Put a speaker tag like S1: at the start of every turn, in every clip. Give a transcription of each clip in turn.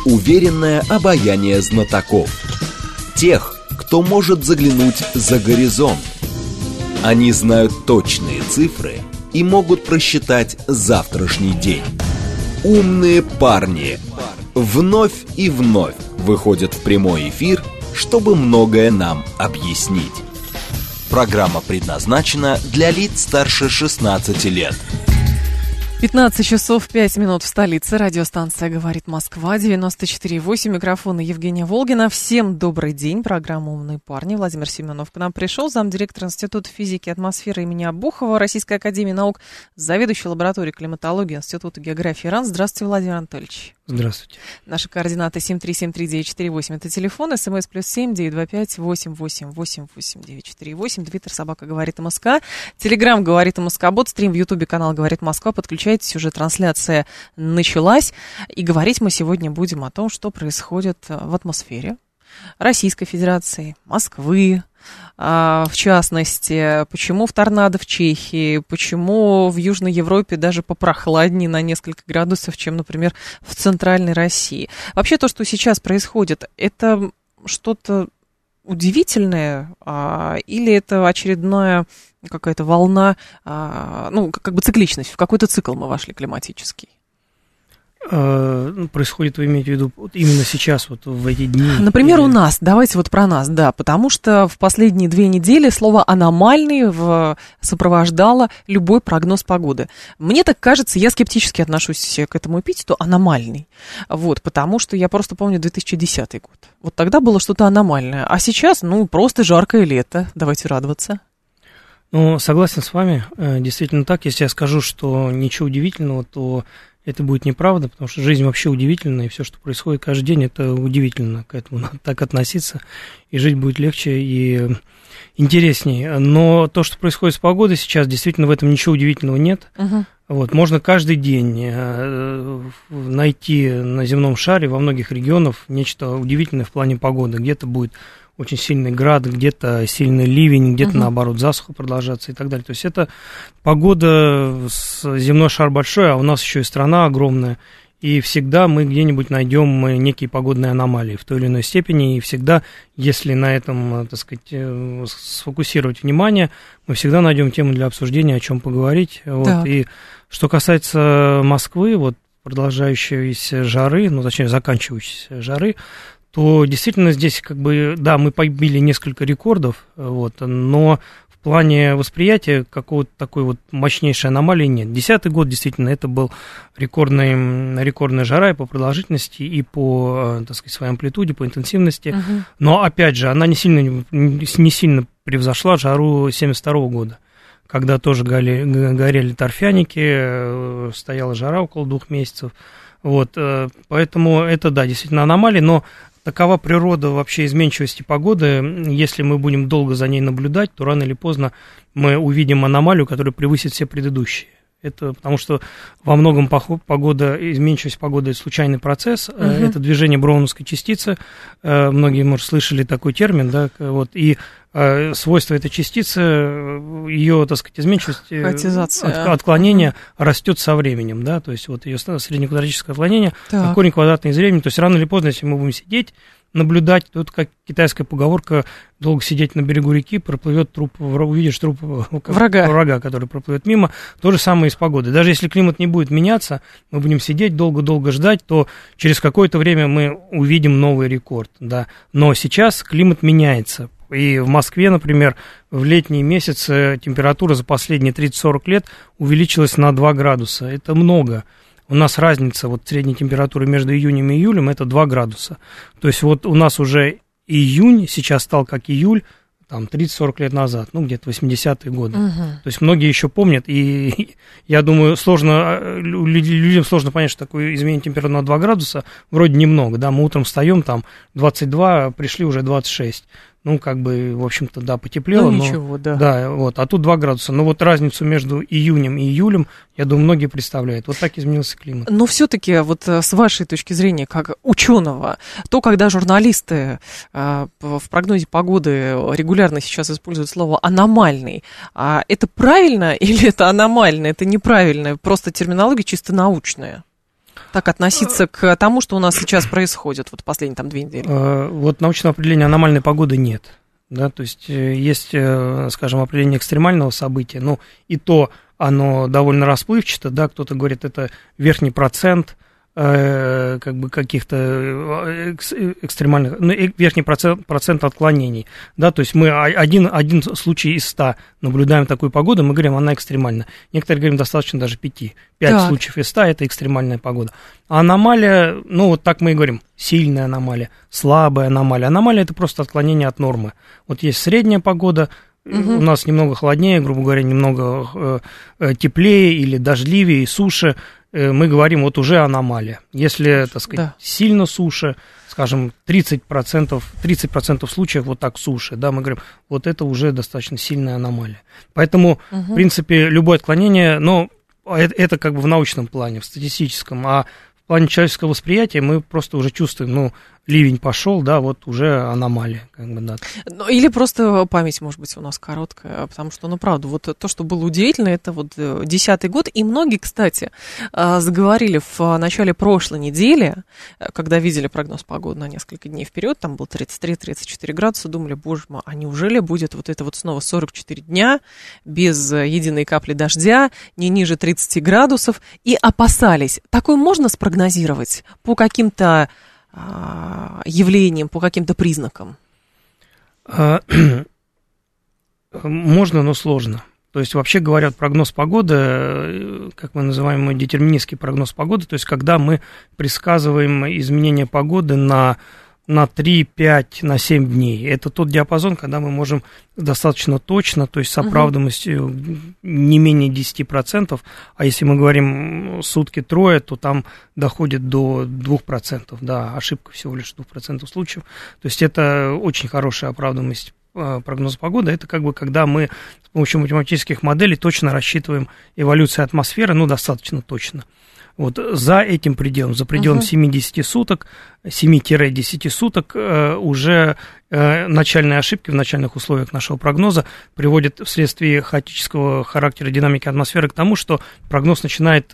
S1: уверенное обаяние знатоков. Тех, кто может заглянуть за горизонт. Они знают точные цифры и могут просчитать завтрашний день. Умные парни вновь и вновь выходят в прямой эфир, чтобы многое нам объяснить. Программа предназначена для лиц старше 16 лет.
S2: 15 часов 5 минут в столице. Радиостанция «Говорит Москва», 94,8. Микрофон Евгения Волгина. Всем добрый день. Программа «Умные парни». Владимир Семенов к нам пришел. Замдиректора Института физики и атмосферы имени Обухова Российской академии наук, заведующий лабораторией климатологии Института географии РАН. Здравствуйте, Владимир Анатольевич.
S3: Здравствуйте.
S2: Наши координаты 7373948. Это телефон. СМС +7 925 88 88 948. Твиттер собака говорит МСК. Телеграм говорит МСК Бот. Стрим в Ютубе канал говорит Москва. Подключайтесь, уже трансляция началась. И говорить мы сегодня будем о том, что происходит в атмосфере Российской Федерации, Москвы. В частности, почему в торнадо в Чехии, почему в Южной Европе даже попрохладнее на несколько градусов, чем, например, в Центральной России. Вообще то, что сейчас происходит, это что-то удивительное или это очередная какая-то волна, как бы цикличность, в какой-то цикл мы вошли климатический?
S3: Происходит, вы имеете в виду, вот именно сейчас, вот в эти дни?
S2: Например, у нас, давайте вот про нас, да, потому что в последние 2 недели слово «аномальный» сопровождало любой прогноз погоды. Мне так кажется, я скептически отношусь к этому эпитету «аномальный», вот, потому что я просто помню 2010 год. Вот тогда было что-то аномальное, а сейчас, просто жаркое лето, давайте радоваться.
S3: Согласен с вами, действительно так. Если я скажу, что ничего удивительного, то это будет неправда, потому что жизнь вообще удивительная, и все, что происходит каждый день, это удивительно, к этому надо так относиться, и жить будет легче и интереснее. Но то, что происходит с погодой сейчас, действительно в этом ничего удивительного нет. Вот, можно каждый день найти на земном шаре во многих регионах нечто удивительное в плане погоды. Где-то будет очень сильный град, где-то сильный ливень, где-то, наоборот, засуха продолжаться и так далее. То есть это погода, земной шар большой, а у нас еще и страна огромная, и всегда мы где-нибудь найдем некие погодные аномалии в той или иной степени, и всегда, если на этом, так сказать, сфокусировать внимание, мы всегда найдем тему для обсуждения, о чем поговорить. Вот. И что касается Москвы, вот продолжающейся жары, точнее, заканчивающейся жары, то действительно здесь мы побили несколько рекордов, но в плане восприятия какого-то такой вот мощнейшей аномалии нет. 2010 год действительно это был рекордная жара и по продолжительности, и по, так сказать, своей амплитуде, по интенсивности, но опять же она не сильно превзошла жару 1972 года, когда тоже горели торфяники, стояла жара около 2 месяцев, поэтому это, да, действительно аномалия, но такова природа вообще изменчивости погоды. Если мы будем долго за ней наблюдать, то рано или поздно мы увидим аномалию, которая превысит все предыдущие. Это потому что во многом изменчивость погоды – это случайный процесс, это движение броуновской частицы. Многие, может, слышали такой термин, да, и свойство этой частицы, ее, так сказать, изменчивость, отклонение растет со временем, да, то есть вот ее среднеквадратическое отклонение, корень квадратный из времени, то есть рано или поздно, если мы будем сидеть, наблюдать, тут как китайская поговорка, долго сидеть на берегу реки, проплывет увидишь труп врага, который проплывет мимо. То же самое и с погодой. Даже если климат не будет меняться, мы будем сидеть долго-долго ждать, то через какое-то время мы увидим новый рекорд, да. Но сейчас климат меняется. И в Москве, например, в летние месяцы температура за последние 30-40 лет увеличилась на 2 градуса. Это много. У нас разница средней температуры между июнем и июлем – это 2 градуса. То есть у нас уже июнь сейчас стал как июль, 30-40 лет назад, где-то 80-е годы. То есть многие еще помнят, и я думаю, людям сложно понять, что такое изменение температуры на 2 градуса, вроде немного, да, мы утром встаем, 22, пришли уже 26. В общем-то, да, потеплело.
S2: Ничего, да.
S3: Да, а тут 2 градуса. Но разницу между июнем и июлем, я думаю, многие представляют. Вот так изменился климат.
S2: Но все-таки, с вашей точки зрения, как ученого, когда журналисты в прогнозе погоды регулярно сейчас используют слово «аномальный», это правильно или это аномально, это неправильно, просто терминология чисто научная? так относиться к тому, что у нас сейчас происходит, вот последние там 2 недели?
S3: Вот научного определения аномальной погоды нет. Да, то есть есть, скажем, определение экстремального события, но и то оно довольно расплывчато, да, кто-то говорит, это верхний процент как бы каких-то экстремальных, ну, верхний процент отклонений, да, то есть мы один случай из 100 наблюдаем такую погоду, мы говорим, она экстремальна. Некоторые говорим, достаточно даже 5 случаев из 100 это экстремальная погода. А аномалия, ну, вот так мы и говорим, сильная аномалия, слабая аномалия. Аномалия это просто отклонение от нормы. Вот есть средняя погода, у нас немного холоднее, грубо говоря, немного теплее или дождливее и суше, мы говорим, вот уже аномалия. Если, так сказать, сильно суше, скажем, 30% случаев вот так суше, да, мы говорим, вот это уже достаточно сильная аномалия. Поэтому, в принципе, любое отклонение, но это как бы в научном плане, в статистическом, а в плане человеческого восприятия мы просто уже чувствуем, ну, ливень пошел, да, вот уже аномалия, как бы, да.
S2: Ну, или просто память, может быть, у нас короткая, потому что, ну, правда, вот то, что было удивительно, это вот 10-й год, и многие, кстати, заговорили в начале прошлой недели, когда видели прогноз погоды на несколько дней вперед, там был 33-34 градуса, думали, боже мой, а неужели будет вот это вот снова 44 дня без единой капли дождя, не ниже 30 градусов, и опасались. Такое можно спрогнозировать по каким-то явлениям, по каким-то признакам?
S3: Можно, но сложно. То есть, вообще говоря, прогноз погоды, как мы называем, детерминистский прогноз погоды, то есть, когда мы предсказываем изменения погоды на 3, 5, на 7 дней. Это тот диапазон, когда мы можем достаточно точно, то есть с оправданностью не менее 10%, а если мы говорим сутки трое, то там доходит до 2%, да, ошибка всего лишь 2% случаев. То есть это очень хорошая оправданность прогноза погоды. Это как бы когда мы с помощью математических моделей точно рассчитываем эволюцию атмосферы, ну, достаточно точно. Вот за этим пределом, за пределом 70 суток, 7-10 суток уже начальные ошибки в начальных условиях нашего прогноза приводят вследствие хаотического характера динамики атмосферы к тому, что прогноз начинает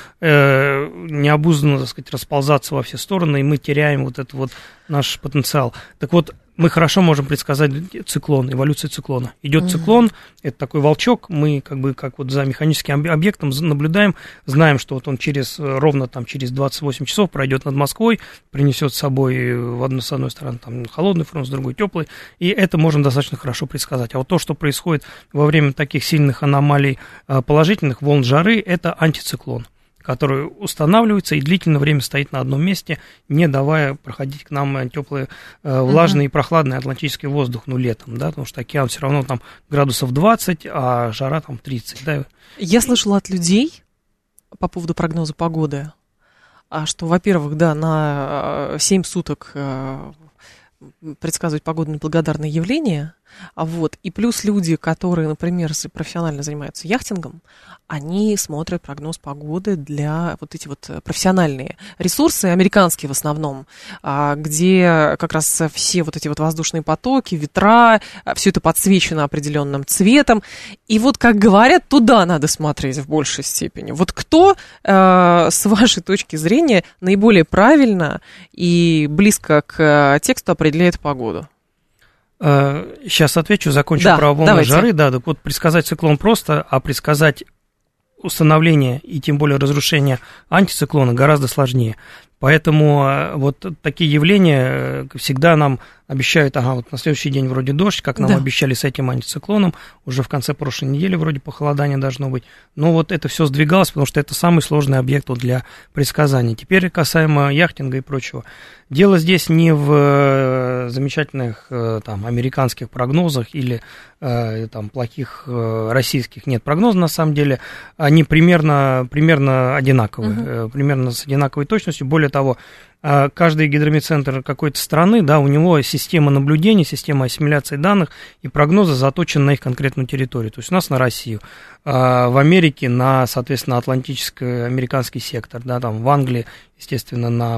S3: необузданно, так сказать, расползаться во все стороны, и мы теряем вот этот вот наш потенциал. Так вот, мы хорошо можем предсказать циклон, эволюцию циклона. Идет циклон, это такой волчок, мы как бы как вот за механическим объектом наблюдаем, знаем, что вот он ровно там через 28 часов пройдет над Москвой, принесет с собой с одной стороны там холодный фронт, с другой теплый, и это можем достаточно хорошо предсказать. А вот то, что происходит во время таких сильных аномалий положительных, волн жары, это антициклон, который устанавливается и длительное время стоит на одном месте, не давая проходить к нам теплый, влажный и прохладный атлантический воздух, ну, летом, да, потому что океан все равно там градусов 20, а жара там 30, да.
S2: Я слышала от людей по поводу прогноза погоды, что, во-первых, да, на 7 суток предсказывать погодные неблагодарные явления, вот, и плюс люди, которые, например, профессионально занимаются яхтингом, они смотрят прогноз погоды для вот эти вот профессиональные ресурсы, американские в основном, где как раз все вот эти вот воздушные потоки, ветра, все это подсвечено определенным цветом. И вот, как говорят, туда надо смотреть в большей степени. Вот кто, с вашей точки зрения, наиболее правильно и близко к тексту определяет погоду?
S3: Сейчас отвечу, закончу про волны жары. Да, так вот, предсказать циклон просто, а предсказать установление и тем более разрушение антициклона гораздо сложнее. Поэтому вот такие явления всегда нам обещают, вот на следующий день вроде дождь, как нам обещали с этим антициклоном, уже в конце прошлой недели вроде похолодание должно быть. Но вот это все сдвигалось, потому что это самый сложный объект для предсказаний. Теперь касаемо яхтинга и прочего. Дело здесь не в замечательных там американских прогнозах или там плохих российских. Нет, прогнозы на самом деле, они примерно одинаковые, примерно с одинаковой точностью. Более того, каждый гидрометцентр какой-то страны, да, у него система наблюдения, система ассимиляции данных и прогноза заточена на их конкретную территорию. То есть у нас на Россию, в Америке на, соответственно, Атлантический американский сектор, да, там в Англии естественно, на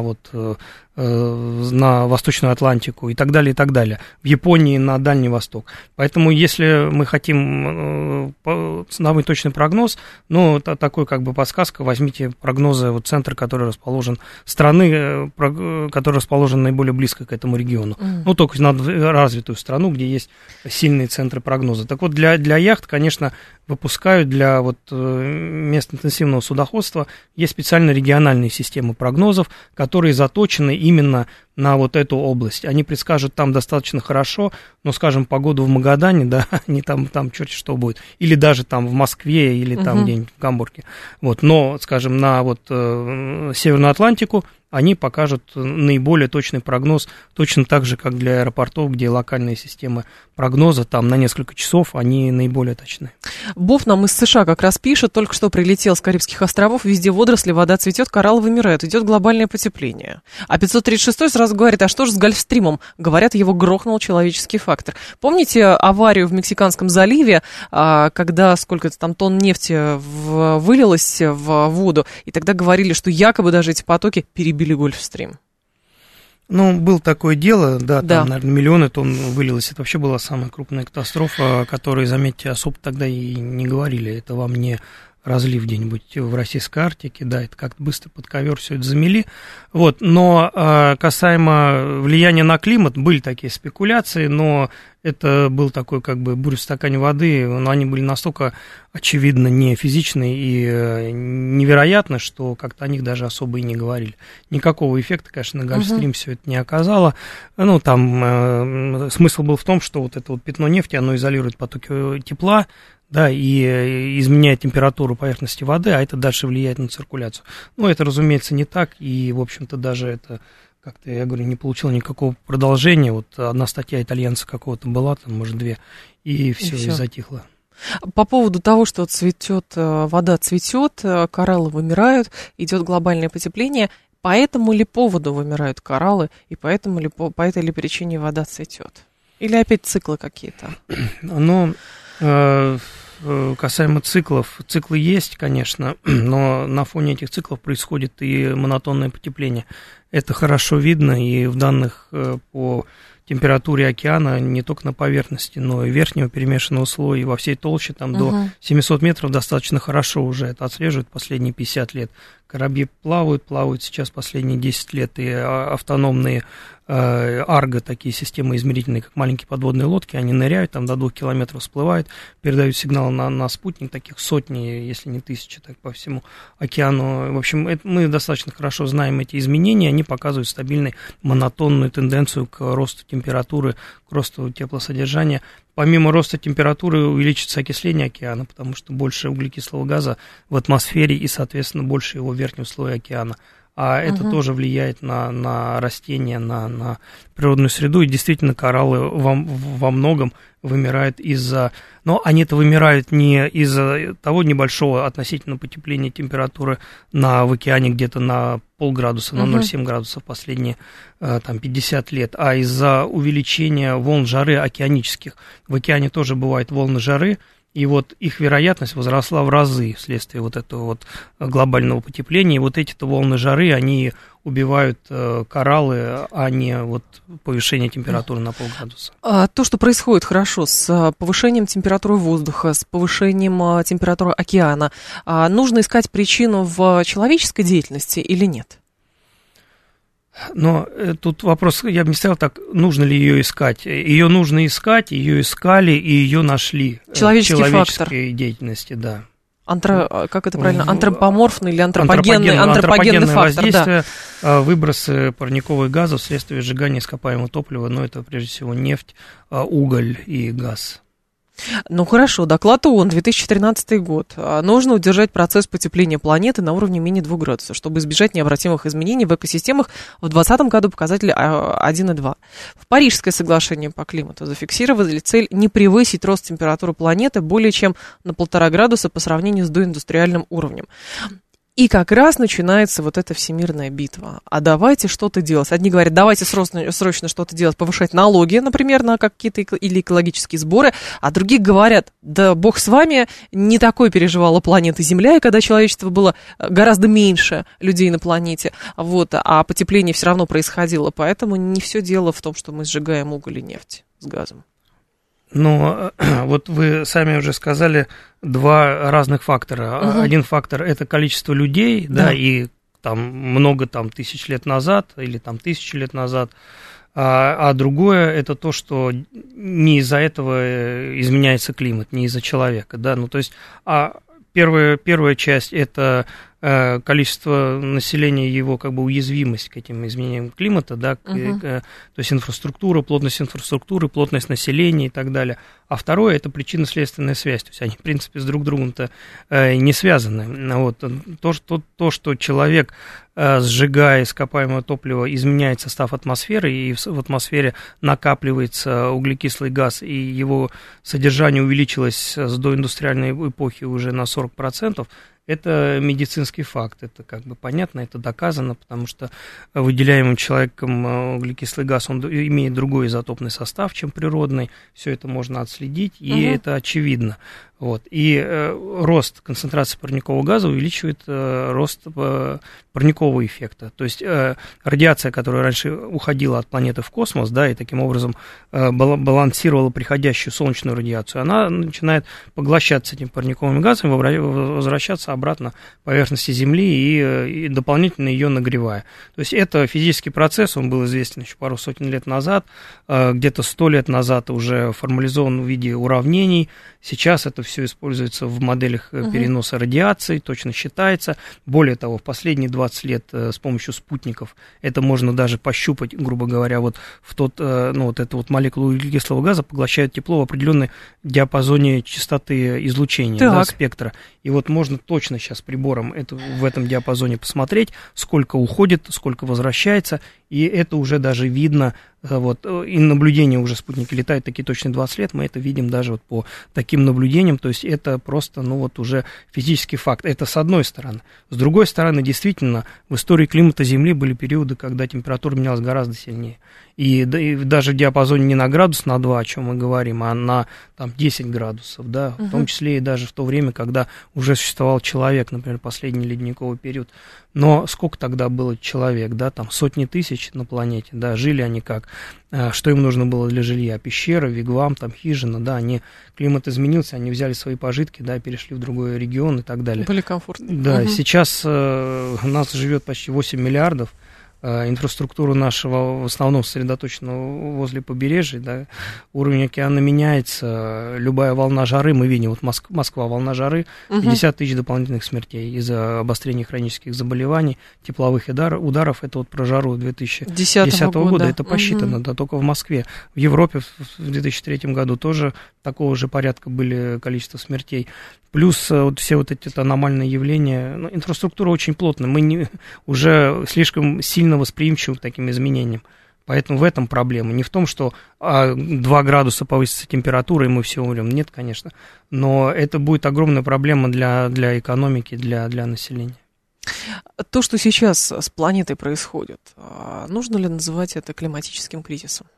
S3: Восточную Атлантику и так далее, и так далее. В Японии на Дальний Восток. Поэтому, если мы хотим самый точный прогноз, такой как бы подсказка, возьмите прогнозы центра, который расположен, страны, который расположен наиболее близко к этому региону. Только на развитую страну, где есть сильные центры прогноза. Так вот, для яхт, конечно, выпускают для мест интенсивного судоходства, есть специально региональные системы прогнозов, которые заточены именно на эту область. Они предскажут там достаточно хорошо, но, скажем, погоду в Магадане, да, они там черти что будет. Или даже там в Москве, или там где-нибудь в Гамбурге. Но, скажем, на Северную Атлантику они покажут наиболее точный прогноз, точно так же, как для аэропортов, где локальные системы прогноза, там на несколько часов, они наиболее точны.
S2: Бов нам из США как раз пишет, только что прилетел с Карибских островов, везде водоросли, вода цветет, кораллы вымирают, идет глобальное потепление. А 536 сразу говорит, а что же с Гольфстримом? Говорят, его грохнул человеческий фактор. Помните аварию в Мексиканском заливе, когда сколько-то там тонн нефти вылилось в воду, и тогда говорили, что якобы даже эти потоки перебили Гольфстрим?
S3: Было такое дело, да, там, наверное, миллионы тонн вылилось. Это вообще была самая крупная катастрофа, о которой, заметьте, особо тогда и не говорили. Это вам не разлив где-нибудь в российской Арктике, да, это как-то быстро под ковер все это замели. Но касаемо влияния на климат, были такие спекуляции, но это был такой как бы буря в стакане воды, но они были настолько очевидно не физичны и невероятны, что как-то о них даже особо и не говорили. Никакого эффекта, конечно, на Гольфстрим все это не оказало. Там смысл был в том, что это пятно нефти, оно изолирует потоки тепла, да, и изменяет температуру поверхности воды, а это дальше влияет на циркуляцию. Это, разумеется, не так, и, в общем-то, даже это, как-то, я говорю, не получило никакого продолжения. Одна статья итальянца какого-то была, там, может, две, и все, и затихло.
S2: По поводу того, что вода цветет, кораллы вымирают, идет глобальное потепление, по этому ли поводу вымирают кораллы, и по этой ли причине вода цветет? Или опять циклы какие-то?
S3: Касаемо циклов, циклы есть, конечно, но на фоне этих циклов происходит и монотонное потепление. Это хорошо видно, и в данных по температуре океана не только на поверхности, но и верхнего перемешанного слоя, и во всей толще, там до 700 метров достаточно хорошо уже это отслеживают последние 50 лет. Корабли плавают сейчас последние 10 лет, и автономные Арго, такие системы измерительные, как маленькие подводные лодки, они ныряют, там до 2 километров всплывают, передают сигнал на спутник, таких сотни, если не тысячи, так по всему океану. В общем, мы достаточно хорошо знаем эти изменения, они показывают стабильную монотонную тенденцию к росту температуры, к росту теплосодержания. Помимо роста температуры увеличится окисление океана, потому что больше углекислого газа в атмосфере и, соответственно, больше его верхнего слоя океана. А это тоже влияет на растения, на природную среду. И действительно, кораллы во многом вымирают из-за... Но они-то вымирают не из-за того небольшого относительно потепления температуры в океане где-то на полградуса, на 0,7 градусов последние 50 лет, а из-за увеличения волн жары океанических. В океане тоже бывают волны жары, и их вероятность возросла в разы вследствие этого глобального потепления. И эти-то волны жары, они убивают кораллы, а не повышение температуры на полградуса.
S2: То, что происходит хорошо с повышением температуры воздуха, с повышением температуры океана, нужно искать причину в человеческой деятельности или нет?
S3: Но тут вопрос, я бы не ставил так, нужно ли ее искать. Ее нужно искать, ее искали и ее нашли.
S2: Человеческий фактор.
S3: Деятельности, да.
S2: Как это правильно? Антропоморфный или антропогенный фактор,
S3: воздействие, выбросы парниковых газов вследствие сжигания ископаемого топлива, но это прежде всего нефть, уголь и газ.
S2: Хорошо, доклад ООН, 2013 год. Нужно удержать процесс потепления планеты на уровне менее 2 градусов, чтобы избежать необратимых изменений в экосистемах. В 2020 году показатели 1,2. В Парижское соглашение по климату зафиксировали цель не превысить рост температуры планеты более чем на 1,5 градуса по сравнению с доиндустриальным уровнем. И как раз начинается вот эта всемирная битва. А давайте что-то делать. Одни говорят, давайте срочно что-то делать, повышать налоги, например, на какие-то или экологические сборы. А другие говорят, да бог с вами, не такой переживала планета Земля, и когда человечество было гораздо меньше людей на планете, вот, а потепление все равно происходило. Поэтому не все дело в том, что мы сжигаем уголь и нефть с газом.
S3: Но вот вы сами уже сказали два разных фактора.
S2: Угу.
S3: Один фактор – это количество людей, да, и там много там, тысяч лет назад или там тысячи лет назад. А другое – это то, что не из-за этого изменяется климат, не из-за человека, да. Ну, то есть первая часть – это количество населения, его как бы уязвимость к этим изменениям климата, да, то есть инфраструктура, плотность населения и так далее. А второе – это причинно-следственная связь, то есть они, в принципе, с друг другом-то не связаны. Вот. То, что человек, сжигая ископаемое топливо, изменяет состав атмосферы, и в атмосфере накапливается углекислый газ, и его содержание увеличилось с доиндустриальной эпохи уже на 40%, это медицинский факт, это как бы понятно, это доказано, потому что выделяемым человеком углекислый газ, он имеет другой изотопный состав, чем природный, все это можно отследить, и это очевидно. Вот. И рост концентрации парникового газа увеличивает рост парникового эффекта. То есть радиация, которая раньше уходила от планеты в космос, да, и таким образом балансировала приходящую солнечную радиацию, она начинает поглощаться этим парниковым газом, возвращаться обратно к поверхности Земли и дополнительно ее нагревая. То есть это физический процесс, он был известен еще пару сотен лет назад, где-то 100 лет назад уже формализован в виде уравнений. Сейчас это все используется в моделях переноса радиации, точно считается. Более того, в последние 20 лет с помощью спутников это можно даже пощупать, грубо говоря, вот эту молекулу углекислого газа поглощает тепло в определенной диапазоне частоты излучения, да, спектра. И вот можно точно сейчас прибором в этом диапазоне посмотреть, сколько уходит, сколько возвращается, и это уже даже видно. Вот, и наблюдения уже спутники летают такие точные 20 лет, мы это видим даже вот по таким наблюдениям, то есть это просто, уже физический факт, это с одной стороны. С другой стороны, действительно, в истории климата Земли были периоды, когда температура менялась гораздо сильнее, и даже в диапазоне не на градус, на 2, о чем мы говорим, а на там, 10 градусов, да, в том числе и даже в то время, когда уже существовал человек, например, последний ледниковый период. Но сколько тогда было человек, да, там сотни тысяч на планете, да, жили они как, что им нужно было для жилья, пещера, вигвам, там хижина, да, климат изменился, они взяли свои пожитки, да, перешли в другой регион и так далее.
S2: Были комфортны.
S3: Да, сейчас нас живет почти 8 миллиардов, инфраструктура нашего в основном сосредоточена возле побережья, да, уровень океана меняется, любая волна жары, мы видим, вот Москва, волна жары, 50 тысяч дополнительных смертей из-за обострения хронических заболеваний, тепловых ударов, это вот про жару 2010 года, это посчитано, да, только в Москве. В Европе в 2003 году тоже такого же порядка были количество смертей. Плюс вот все вот эти аномальные явления, инфраструктура очень плотная, мы уже слишком сильно восприимчивы к таким изменениям. Поэтому в этом проблема. Не в том, что 2 градуса повысится температура, и мы все умрем. Нет, конечно. Но это будет огромная проблема для экономики, для населения.
S2: То, что сейчас с планетой происходит, нужно ли называть это климатическим кризисом?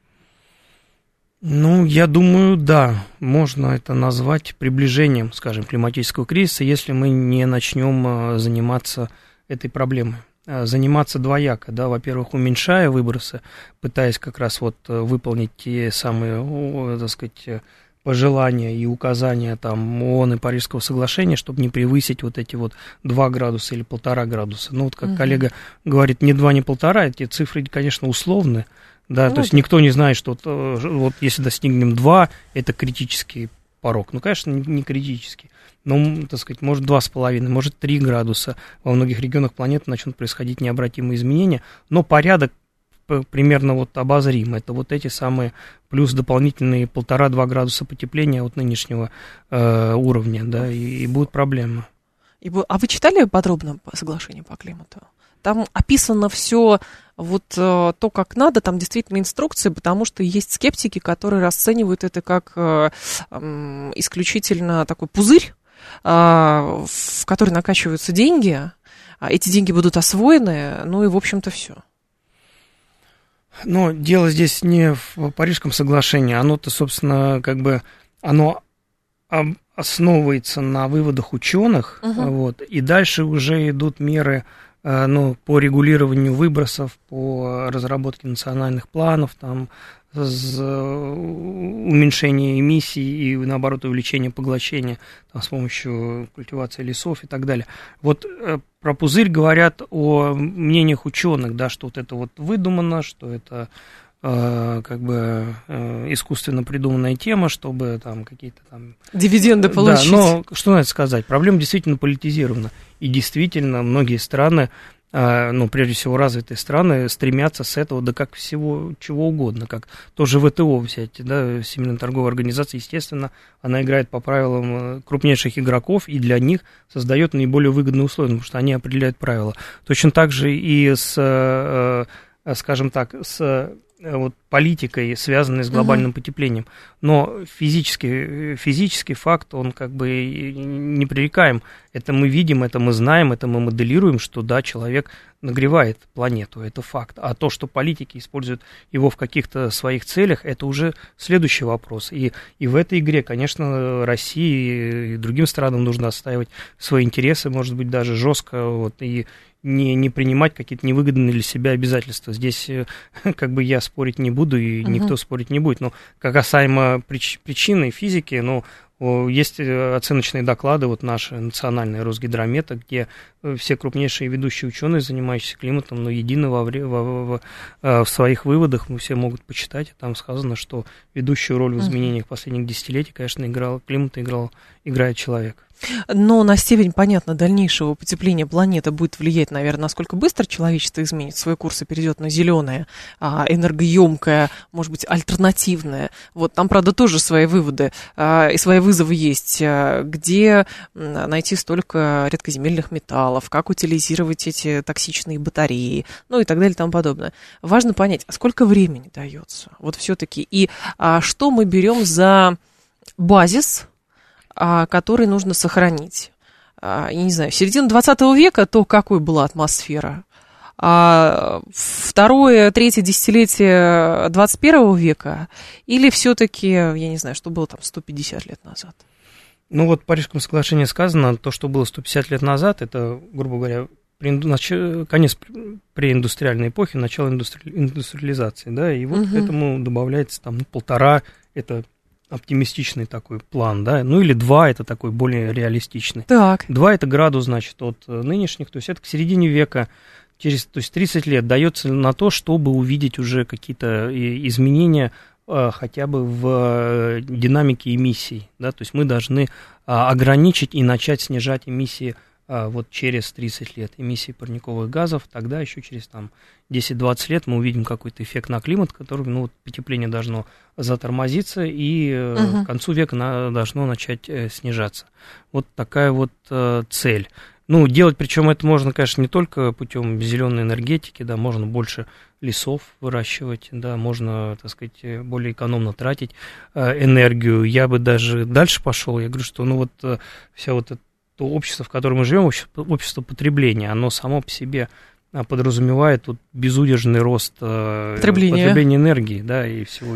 S3: Я думаю, да, можно это назвать приближением, скажем, климатического кризиса, если мы не начнем заниматься этой проблемой. Заниматься двояко, да, во-первых, уменьшая выбросы, пытаясь как раз вот выполнить те самые, так сказать, пожелания и указания там ООН и Парижского соглашения, чтобы не превысить вот эти вот 2 градуса или 1,5 градуса. Вот как коллега говорит, не 2, не 1,5, эти цифры, конечно, условны. Да, то есть никто не знает, что вот если достигнем 2, это критический порог. Конечно, не критический. Но, так сказать, может 2,5, может 3 градуса. Во многих регионах планеты начнут происходить необратимые изменения, но порядок примерно вот обозрим. Это вот эти самые плюс дополнительные 1,5-2 градуса потепления от нынешнего уровня, да, и будут проблемы.
S2: А вы читали подробно соглашение по климату? Там описано все вот то, как надо, там действительно инструкции, потому что есть скептики, которые расценивают это как исключительно такой пузырь, в который накачиваются деньги, эти деньги будут освоены, ну и, в общем-то, все.
S3: Но дело здесь не в Парижском соглашении, оно-то, собственно, оно основывается на выводах ученых, вот, и дальше уже идут меры по регулированию выбросов, по разработке национальных планов, там, уменьшение эмиссий и, наоборот, увеличение поглощения там, с помощью культивации лесов и так далее. Вот про пузырь говорят о мнениях ученых, да, что вот это вот выдумано, что это искусственно придуманная тема, чтобы там какие-то там...
S2: Дивиденды получить.
S3: Да, но что надо сказать, проблема действительно политизирована. И действительно многие страны, прежде всего развитые страны, стремятся с этого, да как всего, чего угодно, как тоже ВТО взять, да, Всемирная торговая организация, естественно, она играет по правилам крупнейших игроков и для них создает наиболее выгодные условия, потому что они определяют правила. Точно так же и с, скажем так, с политикой, связанной с глобальным потеплением. Но физический факт, он непререкаем. Это мы видим, это мы знаем, это мы моделируем, что да, человек нагревает планету, это факт. А то, что политики используют его в каких-то своих целях, это уже следующий вопрос. И в этой игре, конечно, России и другим странам нужно отстаивать свои интересы, может быть, даже жестко, и не принимать какие-то невыгодные для себя обязательства. Здесь я спорить не буду, и никто спорить не будет. Но касаемо причины физики, есть оценочные доклады, наши национальные Росгидромета, где все крупнейшие ведущие ученые, занимающиеся климатом, едины в своих выводах, все могут почитать, и там сказано, что ведущую роль в изменениях последних десятилетий, конечно, играет человек.
S2: Но на степень, понятно, дальнейшего потепления планеты будет влиять, наверное, насколько быстро человечество изменит свой курс и перейдет на зеленое, энергоемкое, может быть, альтернативное. Вот там, правда, тоже свои выводы и свои вызовы есть. Где найти столько редкоземельных металлов, как утилизировать эти токсичные батареи, и так далее и тому подобное. Важно понять, а сколько времени дается? Вот все-таки. И что мы берем за базис, который нужно сохранить. Я не знаю, середина 20 века, то какой была атмосфера? Второе, третье десятилетие 21 века? Или все-таки, я не знаю, что было там 150 лет назад?
S3: В Парижском соглашении сказано, то, что было 150 лет назад, это, грубо говоря, конец преиндустриальной эпохи, начало индустриализации, да, и к этому добавляется там 1,5, это оптимистичный такой план, да, или 2, это такой более реалистичный. Так. 2 это градус, значит, от нынешних, то есть это к середине века, то есть 30 лет дается на то, чтобы увидеть уже какие-то изменения хотя бы в динамике эмиссий, да, то есть мы должны ограничить и начать снижать эмиссии через 30 лет, эмиссии парниковых газов, тогда еще через 10-20 лет мы увидим какой-то эффект на климат, который, потепление должно затормозиться, и к концу века должно начать снижаться. Вот такая цель. Делать, причем это можно, конечно, не только путем зеленой энергетики, да, можно больше лесов выращивать, да, можно, так сказать, более экономно тратить энергию. Я бы даже дальше пошел, я говорю, что, вся это общество, в котором мы живем, общество потребления, оно само по себе подразумевает безудержный рост потребления энергии, да, и всего,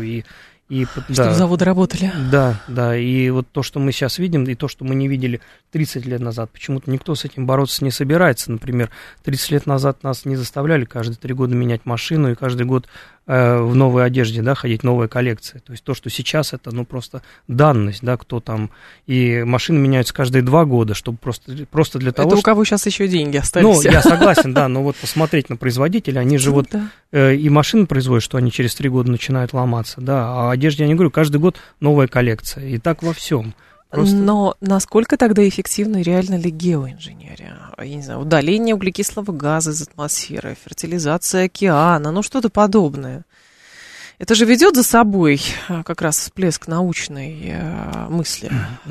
S2: чтобы заводы работали.
S3: Да, и то, что мы сейчас видим, и то, что мы не видели 30 лет назад, почему-то никто с этим бороться не собирается. Например, 30 лет назад нас не заставляли каждые 3 года менять машину и каждый год в новой одежде, да, ходить, новая коллекция. То есть то, что сейчас, это, просто данность, да, кто там, и машины меняются каждые 2 года, чтобы просто для того,
S2: это у кого сейчас еще деньги остались.
S3: Я согласен, да, но посмотреть на производителя, они же и машины производят, что они через 3 года начинают ломаться, да, а одежде, я не говорю, каждый год новая коллекция, и так во всем.
S2: Но насколько тогда эффективна и реально ли геоинженерия? Я не знаю, удаление углекислого газа из атмосферы, фертилизация океана, что-то подобное. Это же ведет за собой как раз всплеск научной мысли.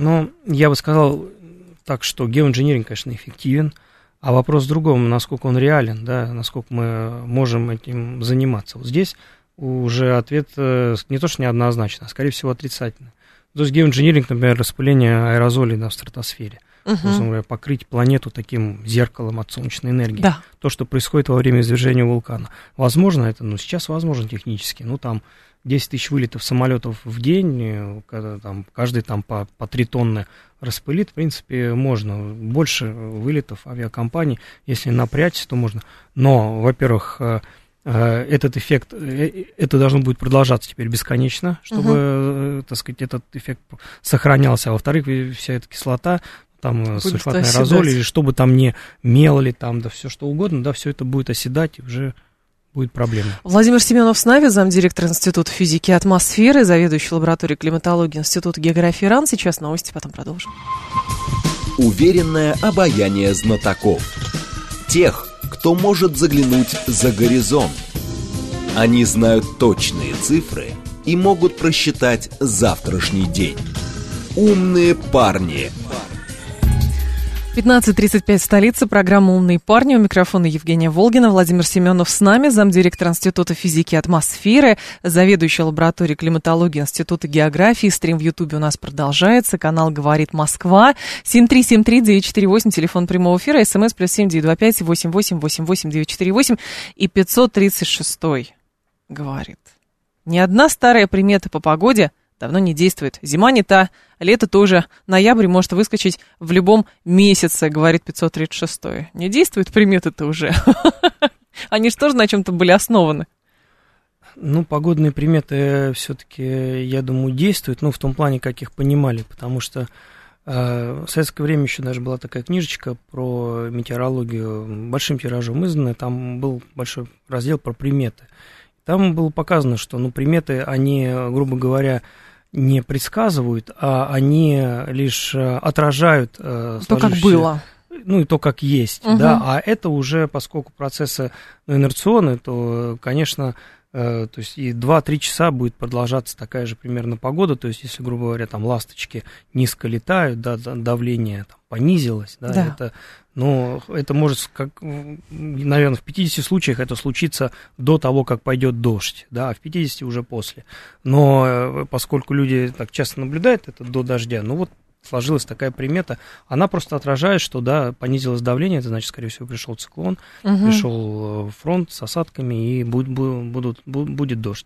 S3: Я бы сказал так, что геоинженеринг, конечно, эффективен, а вопрос в другом, насколько он реален, да, насколько мы можем этим заниматься. Здесь уже ответ не то, что неоднозначно, а скорее всего отрицательный. То есть геоинжиниринг, например, распыление аэрозолей в стратосфере. Условно говоря, покрыть планету таким зеркалом от солнечной энергии.
S2: Да.
S3: То, что происходит во время извержения вулкана. Возможно это, сейчас возможно технически. Там 10 тысяч вылетов самолетов в день, когда там каждый там по 3 тонны распылит, в принципе, можно. Больше вылетов авиакомпаний, если напрячься, то можно. Но, во-первых, этот эффект, это должно будет продолжаться теперь бесконечно, чтобы, так сказать, этот эффект сохранялся. А во-вторых, вся эта кислота, там сульфатный аэрозоль, или что бы там ни мело, там, да все что угодно, да, все это будет оседать, и уже будет проблема.
S2: Владимир Семенов с нами, замдиректор Института физики и атмосферы, заведующий лабораторией климатологии Института географии РАН. Сейчас новости, потом продолжим.
S1: Уверенное обаяние знатоков. Тех, кто может заглянуть за горизонт. Они знают точные цифры и могут просчитать завтрашний день. Умные парни.
S2: 15:35 столица, программа «Умные парни». У микрофона Евгения Волгина. Владимир Семенов с нами, замдиректор Института физики и атмосферы, заведующий лабораторией климатологии Института географии. Стрим в Ютубе у нас продолжается. Канал «Говорит Москва». 7373948, телефон прямого эфира. СМС +7 925 8888 948 и 536 говорит. Ни одна старая примета по погоде давно не действует. Зима не та, лето тоже. Ноябрь может выскочить в любом месяце, говорит 536. Не действуют приметы-то уже. Они же тоже на чем-то были основаны.
S3: Погодные приметы все-таки, я думаю, действуют, в том плане, как их понимали, потому что в советское время еще даже была такая книжечка про метеорологию, большим тиражом изданная, там был большой раздел про приметы. Там было показано, что, приметы, они, грубо говоря, не предсказывают, а они лишь отражают
S2: то, как было.
S3: И то, как есть, да, а это уже, поскольку процессы инерционные, то, конечно, то есть и 2-3 часа будет продолжаться такая же примерно погода, то есть если, грубо говоря, там ласточки низко летают, да, давление там понизилось, да. Это может, наверное, в 50 случаях это случится до того, как пойдет дождь, да, а в 50 уже после. Но поскольку люди так часто наблюдают это до дождя, сложилась такая примета, она просто отражает, что, да, понизилось давление, это значит, скорее всего, пришел циклон, пришел фронт с осадками, и будет дождь.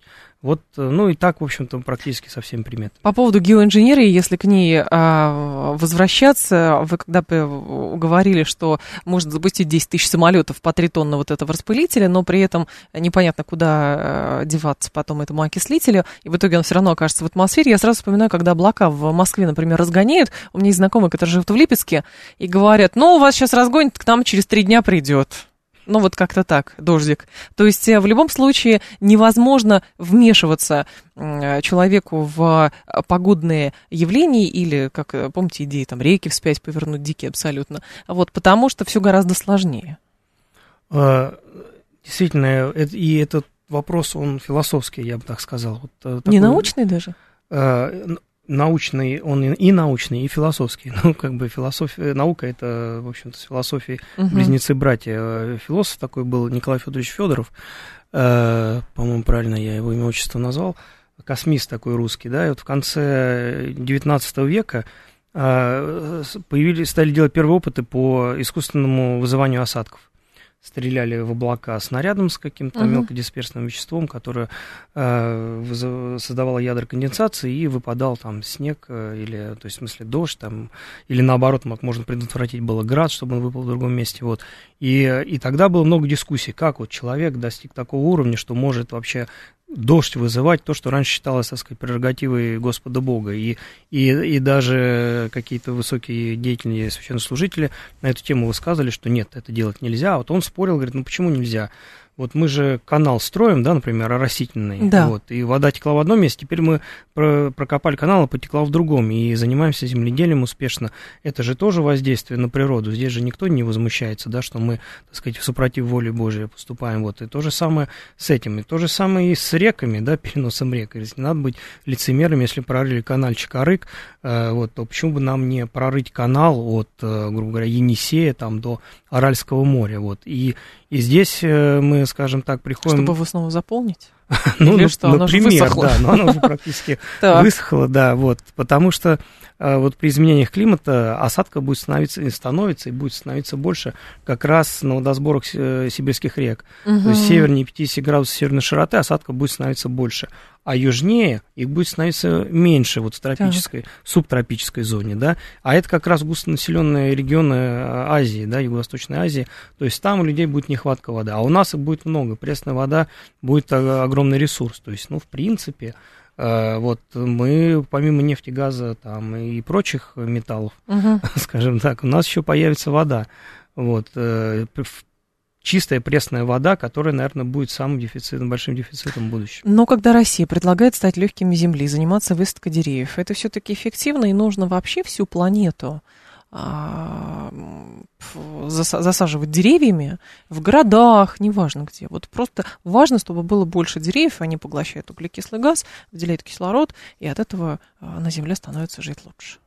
S3: И так, в общем-то, практически со всеми приметами.
S2: По поводу геоинженерии, если к ней возвращаться, вы когда говорили, что можно запустить 10 тысяч самолетов по 3 тонны этого распылителя, но при этом непонятно, куда деваться потом этому окислителю, и в итоге он все равно окажется в атмосфере. Я сразу вспоминаю, когда облака в Москве, например, разгоняют. У меня есть знакомые, которые живут в Липецке, и говорят, у вас сейчас разгонит, к нам через 3 дня придет. Как-то так, дождик. То есть в любом случае невозможно вмешиваться человеку в погодные явления или, как помните, идеи, там, реки вспять повернуть, дикие абсолютно, потому что все гораздо сложнее.
S3: Действительно, и этот вопрос, он философский, я бы так сказал.
S2: Не научный даже?
S3: Научный, он и научный, и философский. Философия, наука, это, в общем-то, с философией близнецы-братья. Философ такой был Николай Федорович Федоров, по-моему, правильно я его имя, отчество назвал, космист такой русский, да, и в конце 19 века стали делать первые опыты по искусственному вызыванию осадков. Стреляли в облака снарядом с каким-то мелкодисперсным веществом, которое создавало ядра конденсации, и выпадал там снег, или, то есть, в смысле, дождь, там, или наоборот, можно предотвратить было град, чтобы он выпал в другом месте. И тогда было много дискуссий, как человек достиг такого уровня, что может вообще дождь вызывать, то, что раньше считалось, так сказать, прерогативой Господа Бога. И даже какие-то высокие деятельные священнослужители на эту тему высказывали, что нет, это делать нельзя. А он спорил, говорит, почему нельзя? Мы же канал строим, да, например, оросительный,
S2: да.
S3: И вода текла в одном месте, теперь мы прокопали канал, и потекла в другом, и занимаемся земледелием успешно. Это же тоже воздействие на природу, здесь же никто не возмущается, да, что мы, так сказать, супротив воли Божией поступаем, и то же самое с этим, и то же самое и с реками, да, переносом рек. Не надо быть лицемерами, если прорыли канальчик Арык, то почему бы нам не прорыть канал от, грубо говоря, Енисея там до Аральского моря. Вот. И здесь мы, скажем так, приходим...
S2: Чтобы его снова заполнить?
S3: Ну, что, например, да, но оно уже практически высохло, да, вот, потому что вот при изменениях климата осадка будет становиться и будет становиться больше как раз на водосборах сибирских рек. То есть севернее 50 градусов северной широты осадка будет становиться больше, а южнее их будет становиться меньше вот в тропической, субтропической зоне, да, а это как раз густонаселенные регионы Азии, да, Юго-Восточной Азии, то есть там у людей будет нехватка воды, а у нас их будет много, пресная вода будет огромный ресурс, то есть, ну, в принципе, вот мы, помимо нефти, газа там, и прочих металлов, скажем так, у нас еще появится вода, вот, чистая пресная вода, которая, наверное, будет самым большим дефицитом в будущем.
S2: Но когда Россия предлагает стать легкими земли, заниматься высадкой деревьев, это все-таки эффективно и нужно вообще всю планету засаживать деревьями в городах, неважно где. Вот просто важно, чтобы было больше деревьев, они поглощают углекислый газ, выделяют кислород, и от этого на Земле становится жить лучше.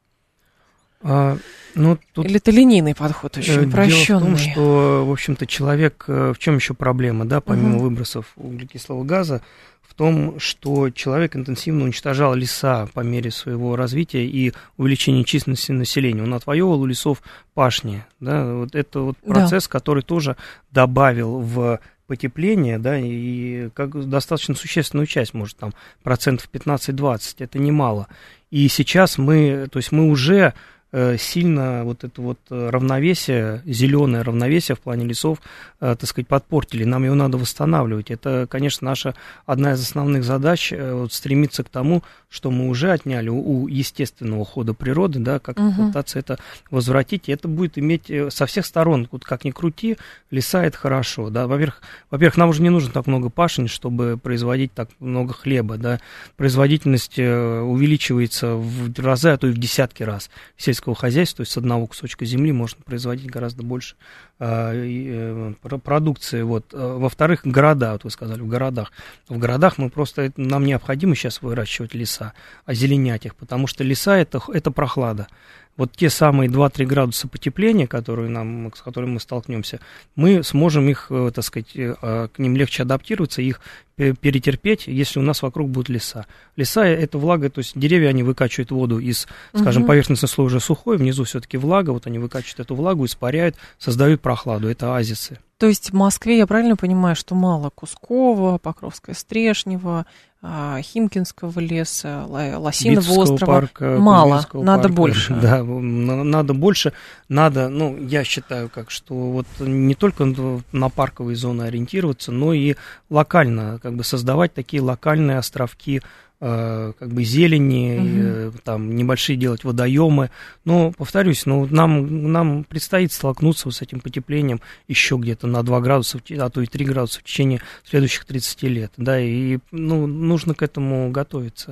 S3: Тут
S2: или это линейный подход, очень упрощенный?
S3: Дело в том, что, в общем-то, человек, в чем еще проблема, да, помимо выбросов углекислого газа, в том, что человек интенсивно уничтожал леса по мере своего развития и увеличения численности населения. Он отвоевывал у лесов пашни, да, вот это вот процесс, который тоже добавил в потепление, да, и как достаточно существенную часть, может, там, 15-20%, это немало. И сейчас мы уже сильно вот это вот равновесие, зеленое равновесие в плане лесов, так сказать, подпортили. Нам его надо восстанавливать. Это, конечно, наша одна из основных задач, вот, стремиться к тому, что мы уже отняли у естественного хода природы, да, как пытаться это возвратить. И это будет иметь со всех сторон, вот как ни крути, леса это хорошо, да. Во-первых, нам уже не нужно так много пашень, чтобы производить так много хлеба, да. Производительность увеличивается в разы, а то и в десятки раз сельского хозяйства, то есть с одного кусочка земли можно производить гораздо больше продукции. Вот. Во-вторых, города, вот вы сказали, в городах нам необходимо сейчас выращивать леса, озеленять их, потому что леса это прохлада. Вот те самые 2-3 градуса потепления, с которыми мы столкнемся, мы сможем их, так сказать, к ним легче адаптироваться, их перетерпеть, если у нас вокруг будут леса. Леса – это влага, то есть деревья, они выкачивают воду из, скажем, поверхностный слой уже сухой, внизу все-таки влага, вот они выкачивают эту влагу, испаряют, создают прохладу, это оазисы.
S2: То есть в Москве, я правильно понимаю, что мало Кускова, Покровская Стрешнева, Химкинского леса, Лосиного острова, мало, надо больше.
S3: Да, надо больше, я считаю, что вот не только на парковые зоны ориентироваться, но и локально, как бы создавать такие локальные островки, как бы зелени, там небольшие делать водоемы. Но, повторюсь, нам предстоит столкнуться с этим потеплением еще где-то на 2 градуса, а то и 3 градуса в течение следующих 30 лет. Да, и нужно к этому готовиться.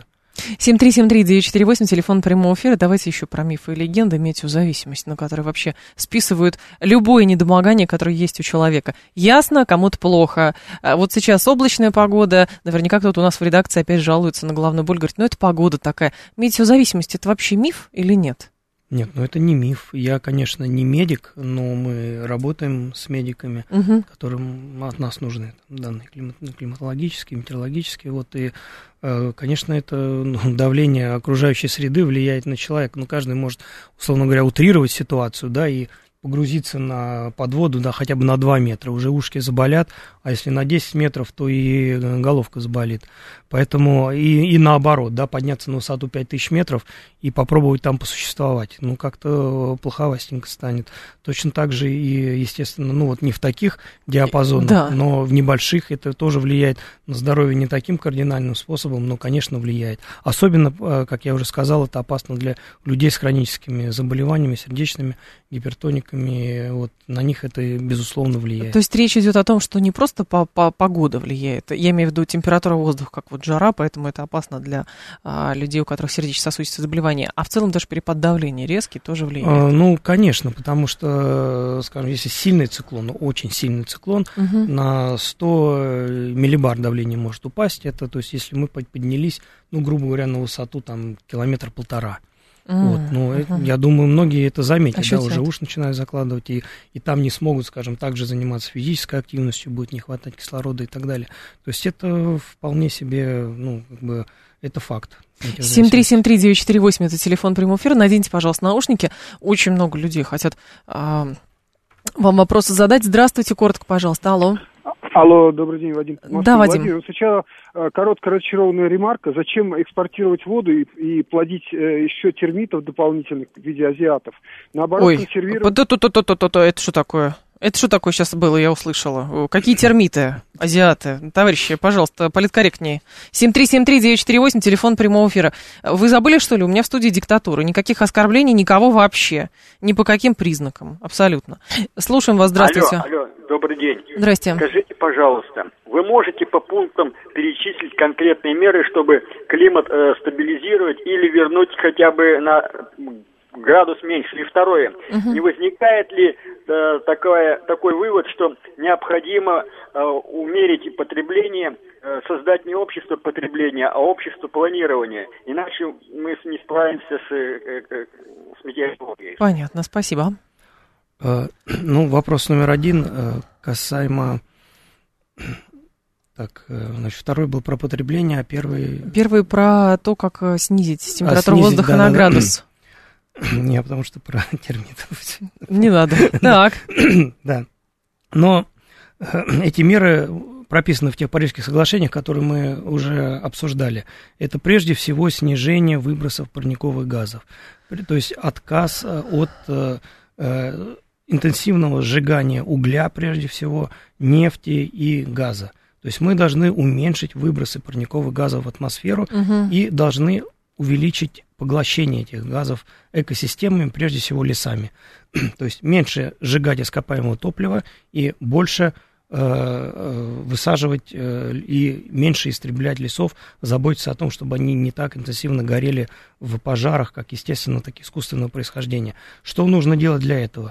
S2: 7373948, телефон прямого эфира. Давайте еще про мифы и легенды, метеозависимость, на которые вообще списывают любое недомогание, которое есть у человека. Ясно, кому-то плохо. Вот сейчас облачная погода, наверняка кто-то у нас в редакции опять жалуется на головную боль, говорит, это погода такая. Метеозависимость – это вообще миф или нет?
S3: Нет, это не миф. Я, конечно, не медик, но мы работаем с медиками, которым от нас нужны данные климатологические, метеорологические. Вот, и, конечно, это давление окружающей среды влияет на человека. Каждый может, условно говоря, утрировать ситуацию, да, и погрузиться под воду, да, хотя бы на 2 метра, уже ушки заболят, а если на 10 метров, то и головка заболит. Поэтому и наоборот, да, подняться на высоту 5000 метров и попробовать там посуществовать, как-то плоховастенько станет. Точно так же и, естественно, не в таких диапазонах, да, но в небольших это тоже влияет на здоровье не таким кардинальным способом, но, конечно, влияет. Особенно, как я уже сказал, это опасно для людей с хроническими заболеваниями, сердечными, гипертониками, вот, на них это, безусловно, влияет.
S2: То есть речь идет о том, что не просто погода влияет, я имею в виду температура воздуха, как вот жара, поэтому это опасно для людей, у которых сердечно-сосудистые заболевания, а в целом даже перепад давления резкий тоже влияет.
S3: Конечно, потому что, скажем, если сильный циклон, очень сильный циклон, на 100 миллибар давление может упасть, это, то есть, если мы поднялись, грубо говоря, на высоту, там, 1,5 километра, Вот, я думаю, многие это заметят,
S2: Ощутят.
S3: уже уши начинают закладывать, и там не смогут, скажем, также заниматься физической активностью, будет не хватать кислорода и так далее. То есть это вполне себе, это факт.
S2: 7373948, это телефон прямого эфира. Наденьте, пожалуйста, наушники. Очень много людей хотят вам вопросы задать. Здравствуйте, коротко, пожалуйста. Алло.
S4: Алло, добрый день, Вадим.
S2: Да, Вадим.
S4: Владимир, сначала короткая разочарованная ремарка. Зачем экспортировать воду и плодить еще термитов дополнительных в виде азиатов? Наоборот, консервировать...
S2: Это что такое? Это что такое сейчас было, я услышала? Какие термиты, азиаты? Товарищи, пожалуйста, политкорректнее. 7373948, телефон прямого эфира. Вы забыли, что ли? У меня в студии диктатура. Никаких оскорблений, никого вообще. Ни по каким признакам. Абсолютно. Слушаем вас. Здравствуйте.
S5: Алло, добрый день.
S2: Здрасте.
S5: Скажите, пожалуйста, вы можете по пунктам перечислить конкретные меры, чтобы климат стабилизировать или вернуть хотя бы на градус меньше? И второе, не возникает ли такой вывод, что необходимо умерить потребление, создать не общество потребления, а общество планирования, иначе мы не справимся с метеорологией?
S2: Понятно, спасибо.
S3: Вопрос номер один касаемо... второй был про потребление, а первый...
S2: Первый про то, как снизить температуру воздуха на градус.
S3: Не, потому что про термитов.
S2: Не надо. Так.
S3: Да. Но эти меры прописаны в тех Парижских соглашениях, которые мы уже обсуждали. Это прежде всего снижение выбросов парниковых газов. То есть отказ от интенсивного сжигания угля, прежде всего, нефти и газа. То есть мы должны уменьшить выбросы парниковых газов в атмосферу и должны увеличить поглощение этих газов экосистемами, прежде всего лесами. То есть меньше сжигать ископаемого топлива и больше высаживать и меньше истреблять лесов, заботиться о том, чтобы они не так интенсивно горели в пожарах, как естественно, так и искусственного происхождения. Что нужно делать для этого?